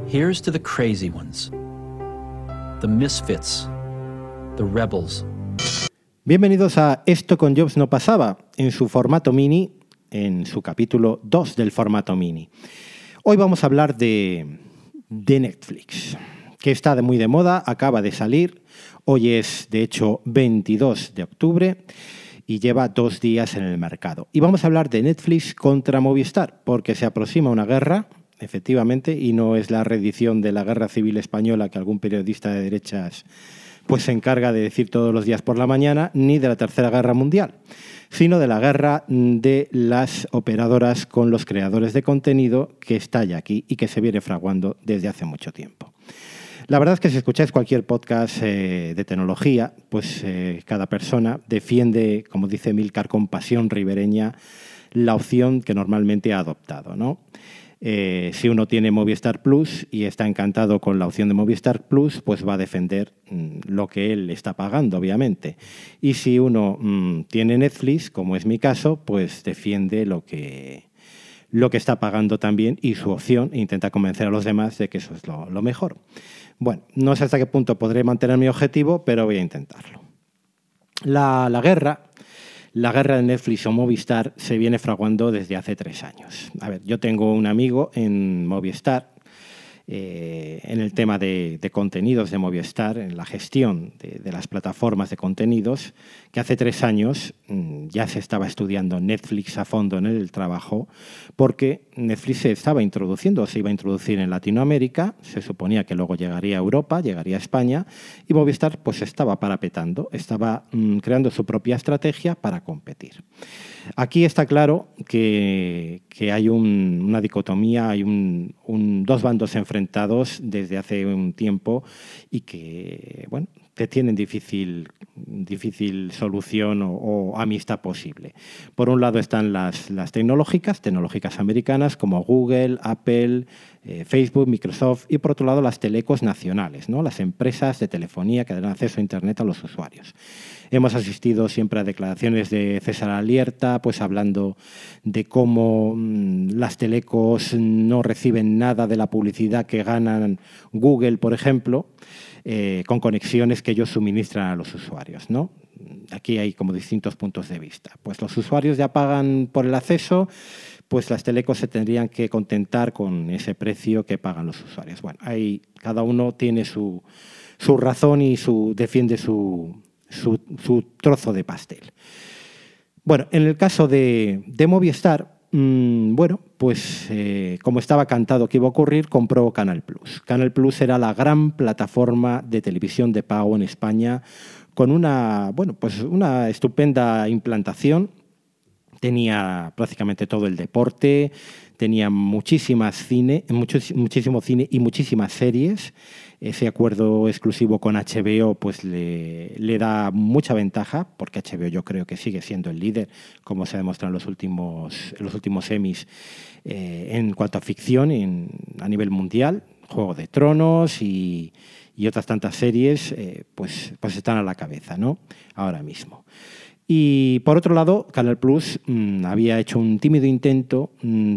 Here's to the crazy ones, the misfits, the rebels. Bienvenidos a Esto con Jobs no pasaba, en su formato mini, en su capítulo 2 del formato mini. Hoy vamos a hablar de Netflix, que está muy de moda, acaba de salir. Hoy es, de hecho, 22 de octubre y lleva 2 días en el mercado. Y vamos a hablar de Netflix contra Movistar, porque se aproxima una guerra, efectivamente, y no es la reedición de la Guerra Civil Española que algún periodista de derechas pues se encarga de decir todos los días por la mañana, ni de la Tercera Guerra Mundial, sino de la guerra de las operadoras con los creadores de contenido que está ya aquí y que se viene fraguando desde hace mucho tiempo. La verdad es que si escucháis cualquier podcast de tecnología, pues cada persona defiende, como dice Milcar, con pasión ribereña, la opción que normalmente ha adoptado, ¿no? Si uno tiene Movistar Plus y está encantado con la opción de Movistar Plus, pues va a defender lo que él está pagando, obviamente. Y si uno tiene Netflix, como es mi caso, pues defiende lo que está pagando también y su opción e intenta convencer a los demás de que eso es lo mejor. Bueno, no sé hasta qué punto podré mantener mi objetivo, pero voy a intentarlo. La guerra de Netflix o Movistar se viene fraguando desde hace 3 años. A ver, yo tengo un amigo en Movistar, en el tema de contenidos de Movistar, en la gestión de las plataformas de contenidos, que hace 3 años ya se estaba estudiando Netflix a fondo en el trabajo, porque Netflix se iba a introducir en Latinoamérica, se suponía que luego llegaría a Europa, llegaría a España, y Movistar pues estaba parapetando, estaba creando su propia estrategia para competir. Aquí está claro que hay una dicotomía, hay dos bandos enfrentados desde hace un tiempo y que, bueno, que tienen difícil solución o amistad posible. Por un lado están las tecnológicas americanas como Google, Apple, Facebook, Microsoft, y por otro lado las telecos nacionales, ¿no? Las empresas de telefonía que dan acceso a Internet a los usuarios. Hemos asistido siempre a declaraciones de César Alierta, pues hablando de cómo las telecos no reciben nada de la publicidad que ganan Google, por ejemplo, con conexiones que ellos suministran a los usuarios, ¿no? Aquí hay como distintos puntos de vista. Pues los usuarios ya pagan por el acceso, pues las telecos se tendrían que contentar con ese precio que pagan los usuarios. Bueno, ahí cada uno tiene su razón y defiende su trozo de pastel. Bueno, en el caso de Movistar, pues como estaba cantado que iba a ocurrir, compró Canal Plus. Canal Plus era la gran plataforma de televisión de pago en España con una estupenda implantación. Tenía prácticamente todo el deporte, tenía muchísimo cine y muchísimas series. Ese acuerdo exclusivo con HBO pues le da mucha ventaja, porque HBO yo creo que sigue siendo el líder, como se ha demostrado en los últimos Emmys, en cuanto a ficción a nivel mundial. Juego de Tronos y otras tantas series pues están a la cabeza, ¿no? Ahora mismo. Y por otro lado, Canal Plus había hecho un tímido intento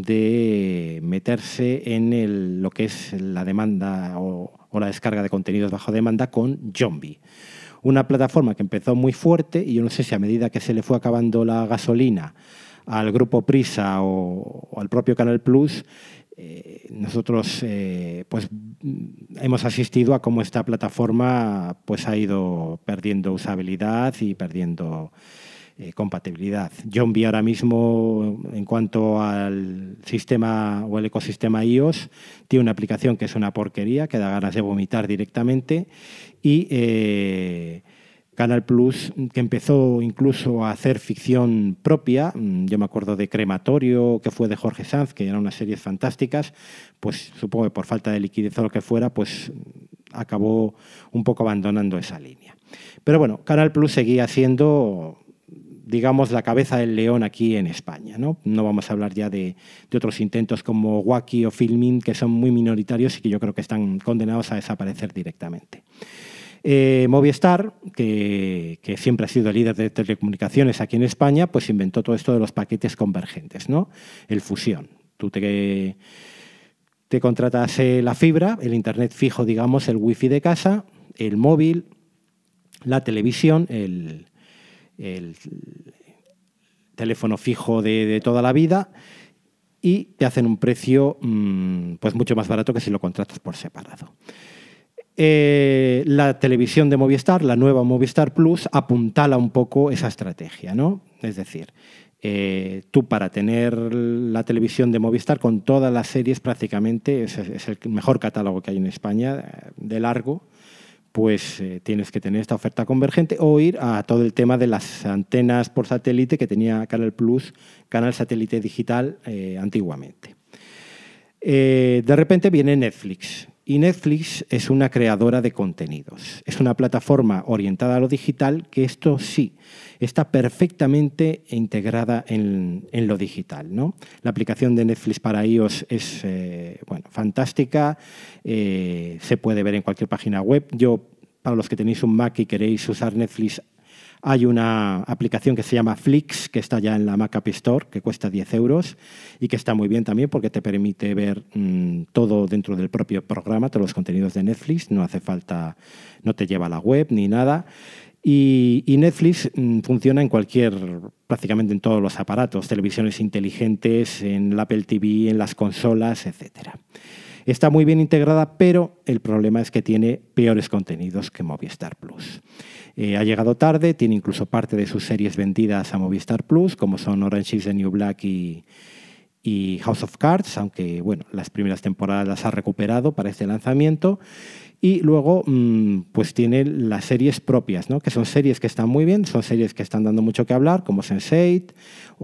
de meterse en lo que es la demanda o la descarga de contenidos bajo demanda con Jombi. Una plataforma que empezó muy fuerte y yo no sé si a medida que se le fue acabando la gasolina al grupo Prisa o al propio Canal Plus, nosotros pues hemos asistido a cómo esta plataforma pues ha ido perdiendo usabilidad y perdiendo compatibilidad. Jombi ahora mismo, en cuanto al sistema o el ecosistema iOS, tiene una aplicación que es una porquería, que da ganas de vomitar directamente, y Canal Plus, que empezó incluso a hacer ficción propia. Yo me acuerdo de Crematorio, que fue de Jorge Sanz, que eran unas series fantásticas, pues supongo que por falta de liquidez o lo que fuera, pues acabó un poco abandonando esa línea. Pero bueno, Canal Plus seguía siendo, digamos, la cabeza del león aquí en España, ¿no? No vamos a hablar ya de otros intentos como Wacky o Filmin, que son muy minoritarios y que yo creo que están condenados a desaparecer directamente. Movistar, que siempre ha sido el líder de telecomunicaciones aquí en España, pues inventó todo esto de los paquetes convergentes, ¿no? El Fusión. Tú te Te contratas la fibra, el internet fijo, digamos, el wifi de casa, el móvil, la televisión, el teléfono fijo de toda la vida, y te hacen un precio pues mucho más barato que si lo contratas por separado. La televisión de Movistar, la nueva Movistar Plus, apuntala un poco esa estrategia, ¿no? Es decir, tú para tener la televisión de Movistar con todas las series prácticamente, es el mejor catálogo que hay en España, de largo, pues tienes que tener esta oferta convergente o ir a todo el tema de las antenas por satélite que tenía Canal Plus, canal satélite digital antiguamente. De repente viene Netflix. Y Netflix es una creadora de contenidos. Es una plataforma orientada a lo digital que esto sí está perfectamente integrada en lo digital, ¿no? La aplicación de Netflix para iOS es fantástica. Se puede ver en cualquier página web. Para los que tenéis un Mac y queréis usar Netflix, hay una aplicación que se llama Flix, que está ya en la Mac App Store, que cuesta 10 euros y que está muy bien también porque te permite ver todo dentro del propio programa, todos los contenidos de Netflix. No hace falta, no te lleva a la web ni nada. Y Netflix funciona prácticamente en todos los aparatos, televisiones inteligentes, en el Apple TV, en las consolas, etcétera. Está muy bien integrada, pero el problema es que tiene peores contenidos que Movistar Plus. Ha llegado tarde, tiene incluso parte de sus series vendidas a Movistar Plus, como son Orange is the New Black y House of Cards, aunque las primeras temporadas las ha recuperado para este lanzamiento. Y luego pues tiene las series propias, ¿no? Que son series que están muy bien, son series que están dando mucho que hablar, como Sense8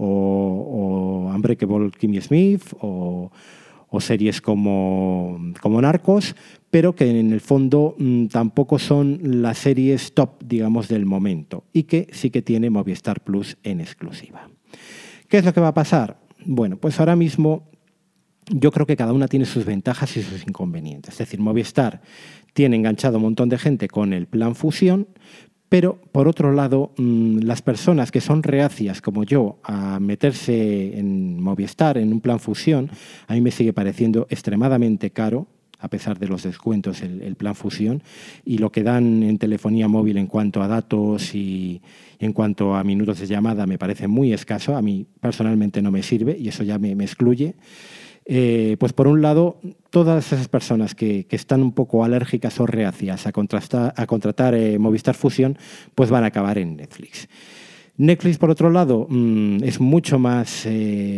o Unbreakable Kimmy Smith o series como Narcos, pero que en el fondo tampoco son las series top, digamos, del momento, y que sí que tiene Movistar Plus en exclusiva. ¿Qué es lo que va a pasar? Bueno, pues ahora mismo yo creo que cada una tiene sus ventajas y sus inconvenientes. Es decir, Movistar tiene enganchado a un montón de gente con el plan Fusión, pero, por otro lado, las personas que son reacias, como yo, a meterse en Movistar, en un plan Fusión, a mí me sigue pareciendo extremadamente caro, a pesar de los descuentos, el plan Fusión, y lo que dan en telefonía móvil en cuanto a datos y en cuanto a minutos de llamada me parece muy escaso. A mí personalmente no me sirve y eso ya me excluye. Pues por un lado, todas esas personas que están un poco alérgicas o reacias a contratar Movistar Fusión, pues van a acabar en Netflix. Netflix, por otro lado, es mucho más,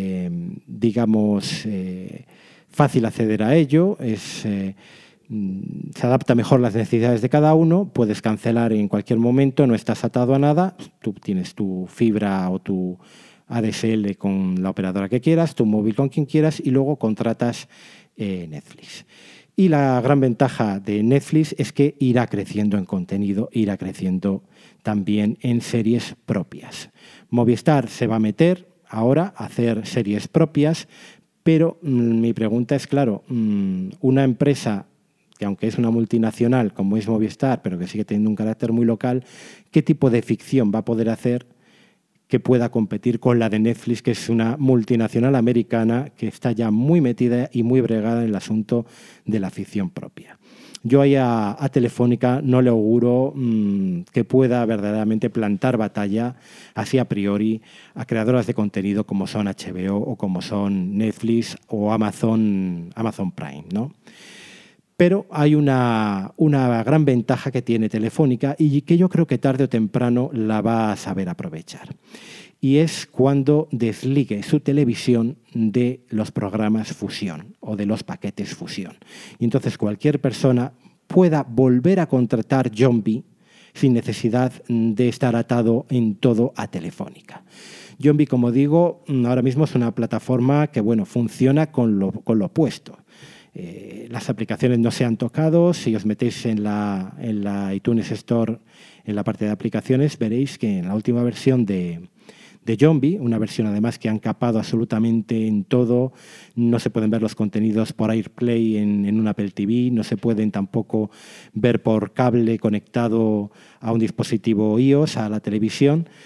fácil acceder a ello, se adapta mejor a las necesidades de cada uno, puedes cancelar en cualquier momento, no estás atado a nada, tú tienes tu fibra o tu ADSL con la operadora que quieras, tu móvil con quien quieras y luego contratas Netflix. Y la gran ventaja de Netflix es que irá creciendo en contenido, irá creciendo también en series propias. Movistar se va a meter ahora a hacer series propias, pero mi pregunta es, claro, una empresa que aunque es una multinacional como es Movistar, pero que sigue teniendo un carácter muy local, ¿qué tipo de ficción va a poder hacer que pueda competir con la de Netflix, que es una multinacional americana que está ya muy metida y muy bregada en el asunto de la ficción propia? Yo ahí a Telefónica no le auguro que pueda verdaderamente plantar batalla así a priori a creadoras de contenido como son HBO o como son Netflix o Amazon Prime, ¿no? Pero hay una gran ventaja que tiene Telefónica y que yo creo que tarde o temprano la va a saber aprovechar. Y es cuando desligue su televisión de los programas Fusión o de los paquetes Fusión. Y entonces cualquier persona pueda volver a contratar Yombi sin necesidad de estar atado en todo a Telefónica. Yombi, como digo, ahora mismo es una plataforma que funciona con lo opuesto. Las aplicaciones no se han tocado. Si os metéis en la iTunes Store, en la parte de aplicaciones, veréis que en la última versión de Yombi, una versión además que han capado absolutamente en todo, no se pueden ver los contenidos por AirPlay en un Apple TV, no se pueden tampoco ver por cable conectado a un dispositivo iOS, a la televisión.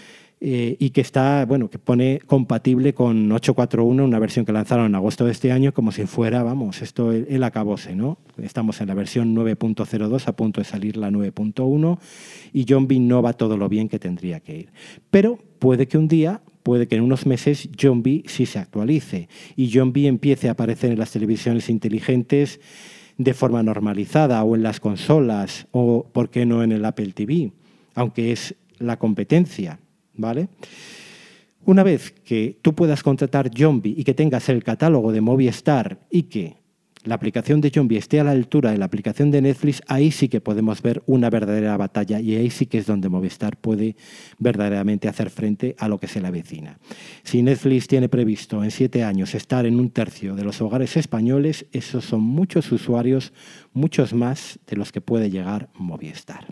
y que está, bueno, que pone compatible con 8.4.1, una versión que lanzaron en agosto de este año, como si fuera, vamos, esto el acabose, ¿no? Estamos en la versión 9.02, a punto de salir la 9.1, y Johnby no va todo lo bien que tendría que ir. Pero puede que un día, puede que en unos meses, Johnby sí se actualice y Johnby empiece a aparecer en las televisiones inteligentes de forma normalizada, o en las consolas, o, ¿por qué no, en el Apple TV? Aunque es la competencia, ¿vale? Una vez que tú puedas contratar Johnby y que tengas el catálogo de Movistar y que la aplicación de Johnby esté a la altura de la aplicación de Netflix, ahí sí que podemos ver una verdadera batalla, y ahí sí que es donde Movistar puede verdaderamente hacer frente a lo que se le avecina. Si Netflix tiene previsto en 7 años estar en 1/3 de los hogares españoles, esos son muchos usuarios, muchos más de los que puede llegar Movistar.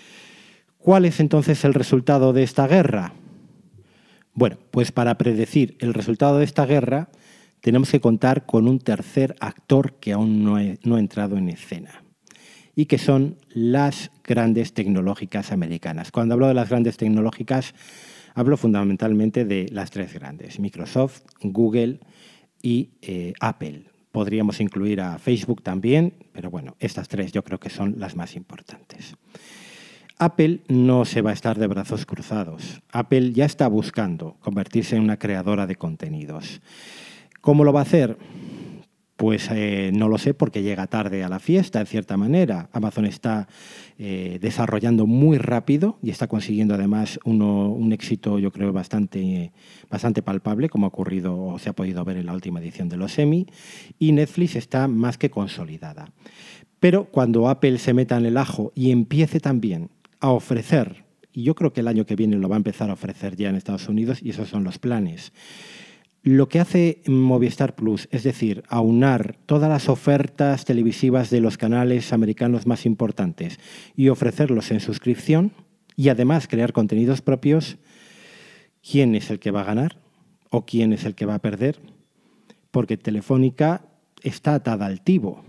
¿Cuál es entonces el resultado de esta guerra? Bueno, pues para predecir el resultado de esta guerra tenemos que contar con un tercer actor que aún no ha entrado en escena, y que son las grandes tecnológicas americanas. Cuando hablo de las grandes tecnológicas, hablo fundamentalmente de las 3 grandes: Microsoft, Google y Apple. Podríamos incluir a Facebook también, pero bueno, estas 3 yo creo que son las más importantes. Apple no se va a estar de brazos cruzados. Apple ya está buscando convertirse en una creadora de contenidos. ¿Cómo lo va a hacer? Pues no lo sé, porque llega tarde a la fiesta, en cierta manera. Amazon está desarrollando muy rápido y está consiguiendo además un éxito, yo creo, bastante palpable, como ha ocurrido o se ha podido ver en la última edición de los Emmy, y Netflix está más que consolidada. Pero cuando Apple se meta en el ajo y empiece también a ofrecer, y yo creo que el año que viene lo va a empezar a ofrecer ya en Estados Unidos, y esos son los planes, lo que hace Movistar Plus, es decir, aunar todas las ofertas televisivas de los canales americanos más importantes y ofrecerlos en suscripción, y además crear contenidos propios, ¿quién es el que va a ganar o quién es el que va a perder? Porque Telefónica está atada al tivo.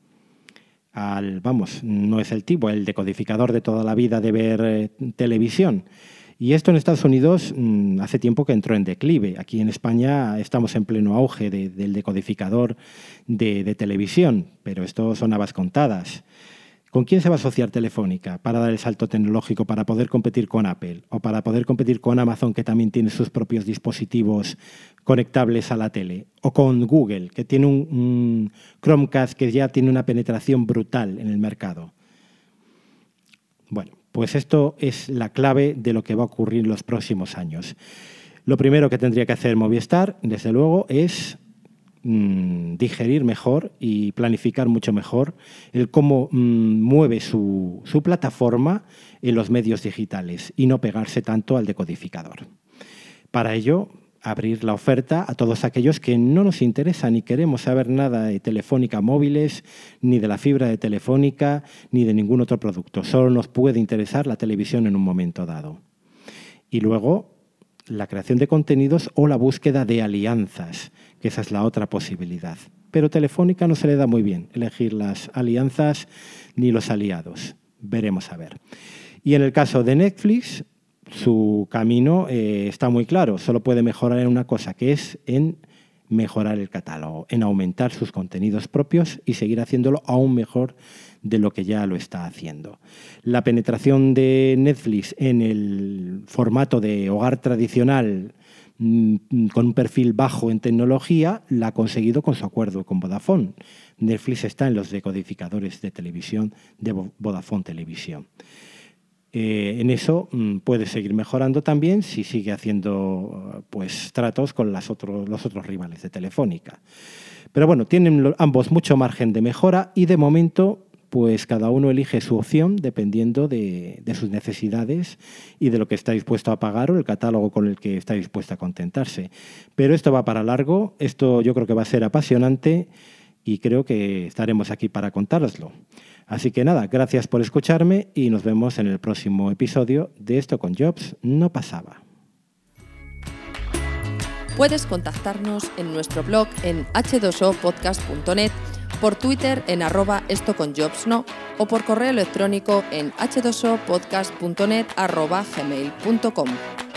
No es el tivo, el decodificador de toda la vida de ver televisión. Y esto en Estados Unidos hace tiempo que entró en declive. Aquí en España estamos en pleno auge del decodificador de televisión, pero esto son habas contadas. ¿Con quién se va a asociar Telefónica para dar el salto tecnológico, para poder competir con Apple o para poder competir con Amazon, que también tiene sus propios dispositivos conectables a la tele? O con Google, que tiene un Chromecast que ya tiene una penetración brutal en el mercado. Bueno, pues esto es la clave de lo que va a ocurrir en los próximos años. Lo primero que tendría que hacer Movistar, desde luego, es digerir mejor y planificar mucho mejor el cómo mueve su plataforma en los medios digitales y no pegarse tanto al decodificador. Para ello, abrir la oferta a todos aquellos que no nos interesa ni queremos saber nada de Telefónica Móviles, ni de la fibra de Telefónica, ni de ningún otro producto. Solo nos puede interesar la televisión en un momento dado. Y luego, la creación de contenidos o la búsqueda de alianzas, que esa es la otra posibilidad. Pero Telefónica no se le da muy bien elegir las alianzas ni los aliados. Veremos a ver. Y en el caso de Netflix, su camino está muy claro. Solo puede mejorar en una cosa, que es en mejorar el catálogo, en aumentar sus contenidos propios y seguir haciéndolo aún mejor de lo que ya lo está haciendo. La penetración de Netflix en el formato de hogar tradicional con un perfil bajo en tecnología la ha conseguido con su acuerdo con Vodafone. Netflix está en los decodificadores de televisión de Vodafone Televisión. En eso puede seguir mejorando también si sigue haciendo tratos con los otros rivales de Telefónica. Pero bueno, tienen ambos mucho margen de mejora y de momento pues cada uno elige su opción dependiendo de sus necesidades y de lo que está dispuesto a pagar o el catálogo con el que está dispuesto a contentarse. Pero esto va para largo, esto yo creo que va a ser apasionante y creo que estaremos aquí para contároslo. Así que nada, gracias por escucharme y nos vemos en el próximo episodio de Esto con Jobs no pasaba. Puedes contactarnos en nuestro blog en h2opodcast.net, por Twitter en @estoconjobsno o por correo electrónico en h2opodcast.net@gmail.com.